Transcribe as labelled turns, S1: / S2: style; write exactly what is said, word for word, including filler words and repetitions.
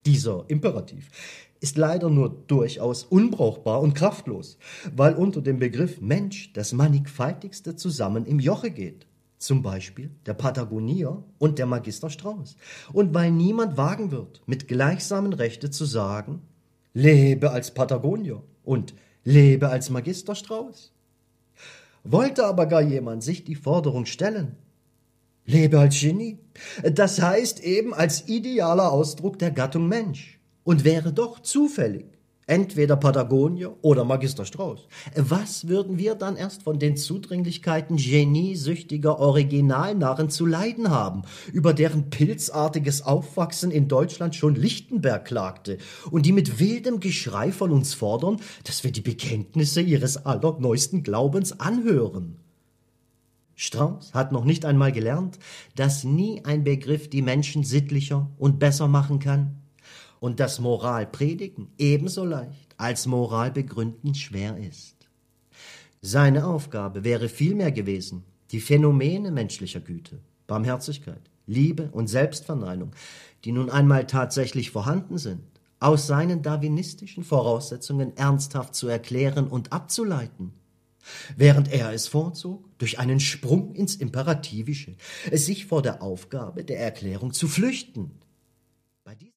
S1: Dieser Imperativ ist leider nur durchaus unbrauchbar und kraftlos, weil unter dem Begriff Mensch das Mannigfaltigste zusammen im Joche geht. Zum Beispiel der Patagonier und der Magister Strauß. Und weil niemand wagen wird, mit gleichsamen Rechte zu sagen, lebe als Patagonier und lebe als Magister Strauß. Wollte aber gar jemand sich die Forderung stellen, lebe als Genie, das heißt eben als idealer Ausdruck der Gattung Mensch und wäre doch zufällig entweder Patagonier oder Magister Strauß. Was würden wir dann erst von den Zudringlichkeiten geniesüchtiger Originalnarren zu leiden haben, über deren pilzartiges Aufwachsen in Deutschland schon Lichtenberg klagte und die mit wildem Geschrei von uns fordern, dass wir die Bekenntnisse ihres allerneuesten Glaubens anhören? Strauß hat noch nicht einmal gelernt, dass nie ein Begriff die Menschen sittlicher und besser machen kann und dass Moral predigen ebenso leicht als Moral begründen schwer ist. Seine Aufgabe wäre vielmehr gewesen, die Phänomene menschlicher Güte, Barmherzigkeit, Liebe und Selbstverneinung, die nun einmal tatsächlich vorhanden sind, aus seinen darwinistischen Voraussetzungen ernsthaft zu erklären und abzuleiten, während er es vorzog, durch einen Sprung ins Imperativische, sich vor der Aufgabe der Erklärung zu flüchten. Bei